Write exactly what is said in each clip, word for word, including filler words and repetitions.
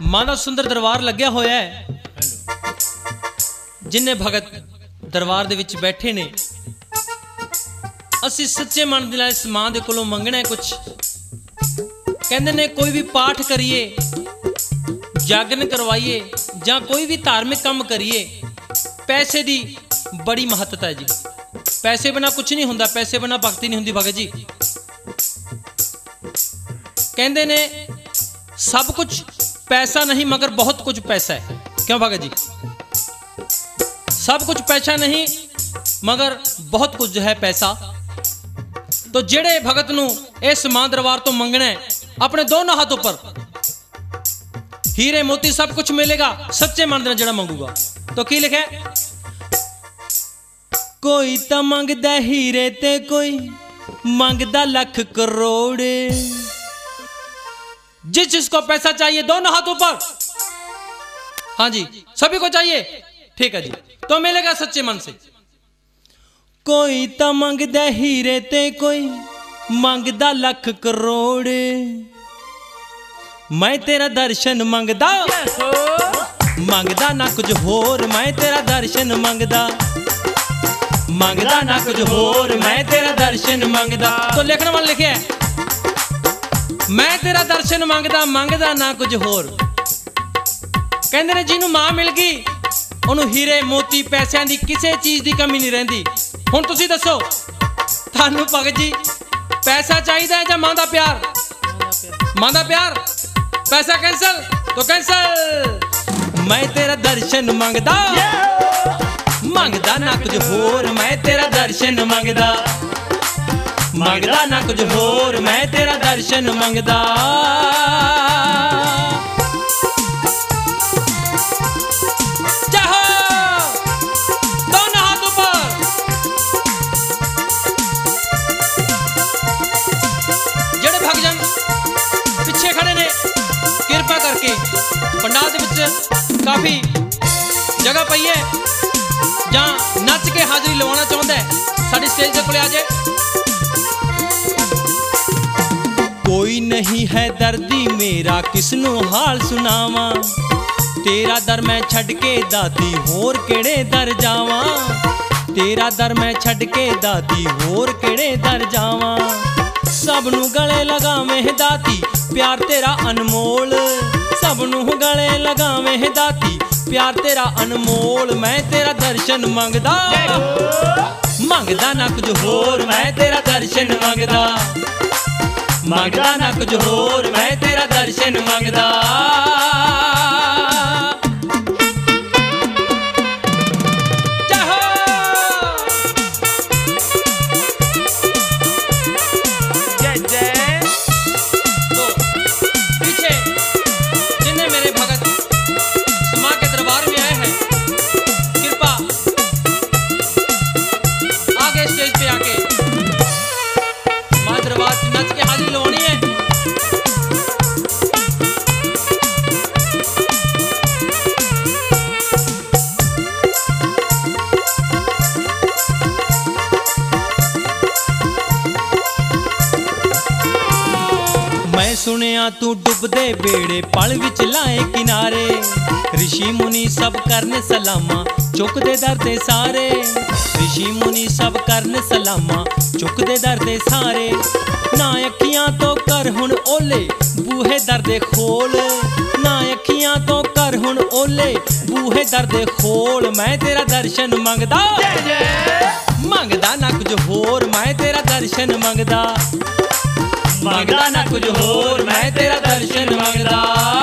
मां दा सुंदर दरबार लग्या होया है। जिन्ने भगत दरबार दे विच बैठे ने, असी सच्चे मन दे नाल इस मां दे कोलों मंगना है कुछ। कहंदे ने कोई भी पाठ करिए, जागरण करवाइए जां कोई भी धार्मिक काम करिए, पैसे दी बड़ी महत्ता है जी। पैसे बिना कुछ नहीं हुंदा, पैसे बिना भगती नहीं हुंदी भगत जी। कहंदे ने सब कुछ पैसा नहीं मगर बहुत कुछ पैसा है। क्यों भगत जी? सब कुछ पैसा नहीं मगर बहुत कुछ जो है पैसा। तो जेड़े भगत नू इस मां दरबार तो मंगना है, अपने दोनों हाथों पर हीरे मोती सब कुछ मिलेगा सच्चे मन दे जेड़ा मंगूगा। तो की लिखे? कोई तो मंगदा हीरे ते कोई मंगदा लख करोड़। जिस जिसको पैसा चाहिए दोनों हाथों पर, हाँ जी सभी को चाहिए, ठीक है जी, तो मिलेगा सच्चे मन से। कोई तो मंगदा हीरे ते कोई मंगदा लख करोड़। मैं तेरा दर्शन मंगदा, मंगदा ना कुछ होर। मैं तेरा दर्शन मंगदा, मंगदा ना कुछ होर। मैं तेरा दर्शन मंगदा। तो लिखने वाले लिखे है, मैं तेरा दर्शन मंगदा, मंगदा ना कुछ होर। कहंदे ने जिन्हों मां मिल गई उन्हों हीरे मोती पैसों की किसी चीज की कमी नहीं रहिंदी। हुण तुसीं दसो थानू भगत जी पैसा चाहिए है या मां दा प्यार? मां दा प्यार। पैसा कैंसल तो कैंसल। मैं तेरा दर्शन मंगदा, मंगदा ना कुछ होर। मैं तेरा दर्शन मंगदा, मंगदा ना कुछ होर। मैं तेरा दर्शन मंगदा। चाहो दोनों हाथ ऊपर। जेड़े भगजन पिछे खड़े ने कृपा करके पंडाल दे विच काफी जगह पई है, जहां नच के हाजरी लवाना चाहता है साडी स्टेज दे कोले आ जाए। कोई नहीं है दर्दी मेरा किसनू हाल सुनावा। तेरा दर मैं छड़ के दाती होर केड़े दर जावा। तेरा दर मैं छड़ के दाती होर केड़े दर जावा। सबनू गले लगावें दाती प्यार तेरा अनमोल। सबनू गले लगावें दाती प्यार तेरा अनमोल। मैं तेरा दर्शन मंगदा, मंगदा ना कुछ होर। मैं तेरा दर्शन मंगदा, मंगदा ना कुछ होर। मैं तेरा दर्शन मंगदा। सुनिया तू डुबदे बेड़े पल विच लाए किनारे। ऋषि मुनि सब करन सलामा चुकदे दर दे सारे। ऋषि मुनि सब करन सलामा चुकदे दर दे सारे। ना अखियां तो कर हुण ओले बूहे दर दे खोल। ना अखियां तो कर हुण ओले बूहे दर दे खोल। मैं तेरा दर्शन मंगदा, मंगदा ना कुछ होर। मैं तेरा दर्शन मंगदा, मंगदा ना कुछ होर। मैं तेरा दर्शन मंगदा।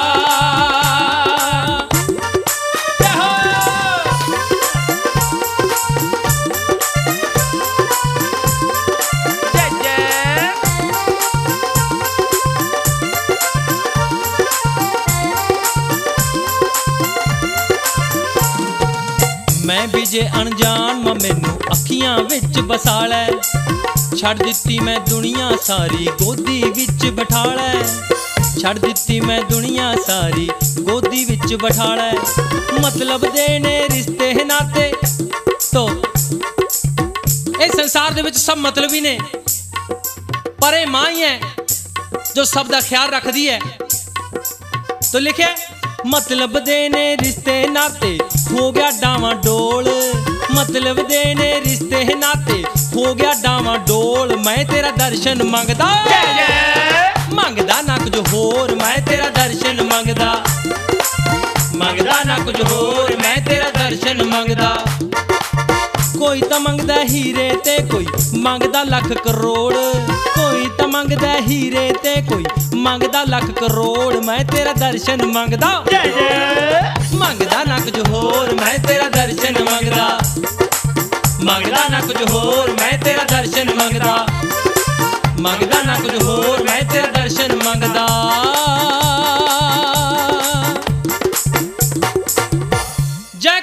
मैं भी जे अनजान मां मैनू अखियां विच बसा लै। छड़ दित्ती मैं दुनिया सारी गोदी विच बिठा लै। छड़ दित्ती मैं दुनिया सारी गोदी विच बिठा लै। मतलब देने रिश्ते नाते तो इस संसार दे विच सब मतलब ही ने, पर मां ही है जो सब दा ख्याल रखदी है। तो लिखे मतलब दे ने रिश्ते नाते हो गया डावा डोल, मतलब दे ने रिश्ते नाते हो गया डावा डोल। मैं तेरा दर्शन मंगदा, मंगदा ना कुछ होर, मैं तेरा दर्शन मंगदा, मंगदा ना कुछ होर, मैं तेरा दर्शन मंगदा। कोई तो मंगदा हीरे ते कोई मंगदा लख करोड़, कोई तो मंगदा हीरे ते कोई मंगदा लख करोड़। मैं तेरा दर्शन मंगदा, मंगदा ना कुछ होर, मैं तेरा दर्शन मंगदा, मंगदा ना कुछ होर, मैं तेरा दर्शन मंगदा, मंगदा ना कुछ होर, मैं तेरा दर्शन मंगदा।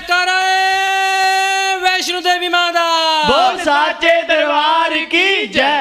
बोल साचे दरबार की जय।